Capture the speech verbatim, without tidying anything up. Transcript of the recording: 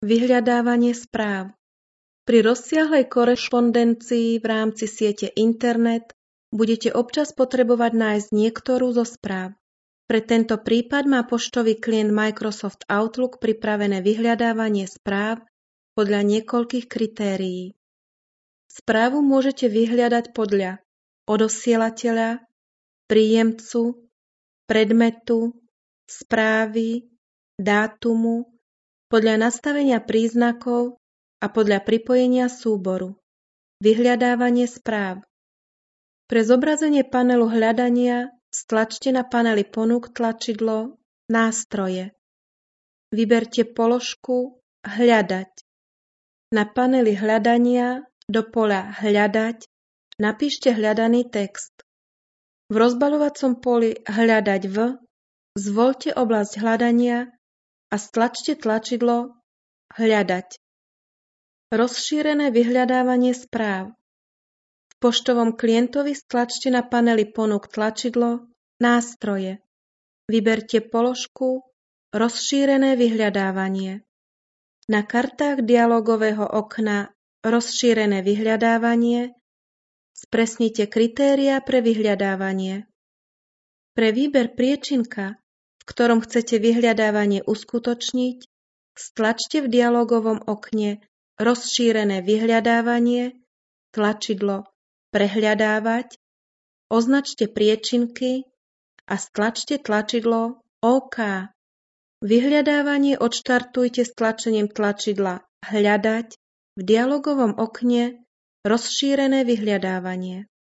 Vyhľadávanie správ. Pri rozsiahlej korešpondencii v rámci siete internet budete občas potrebovať nájsť niektorú zo správ. Pre tento prípad má poštový klient Microsoft Outlook pripravené vyhľadávanie správ podľa niekoľkých kritérií. Správu môžete vyhľadať podľa odosielateľa, príjemcu, predmetu, správy, dátumu, podľa nastavenia príznakov a podľa pripojenia súboru. Vyhľadávanie správ. Pre zobrazenie panelu hľadania stlačte na paneli ponúk tlačidlo Nástroje. Vyberte položku Hľadať. Na paneli hľadania do poľa Hľadať napíšte hľadaný text. V rozbaľovacom poli Hľadať v zvoľte oblasť hľadania a stlačte tlačidlo Hľadať. Rozšírené vyhľadávanie správ. V poštovom klientovi stlačte na paneli ponúk tlačidlo Nástroje. Vyberte položku Rozšírené vyhľadávanie. Na kartách dialogového okna Rozšírené vyhľadávanie spresnite kritériá pre vyhľadávanie. Pre výber priečinka, v ktorom chcete vyhľadávanie uskutočniť, stlačte v dialogovom okne Rozšírené vyhľadávanie, tlačidlo Prehľadávať, označte priečinky a stlačte tlačidlo OK. Vyhľadávanie odštartujte stlačením tlačidla Hľadať v dialogovom okne Rozšírené vyhľadávanie.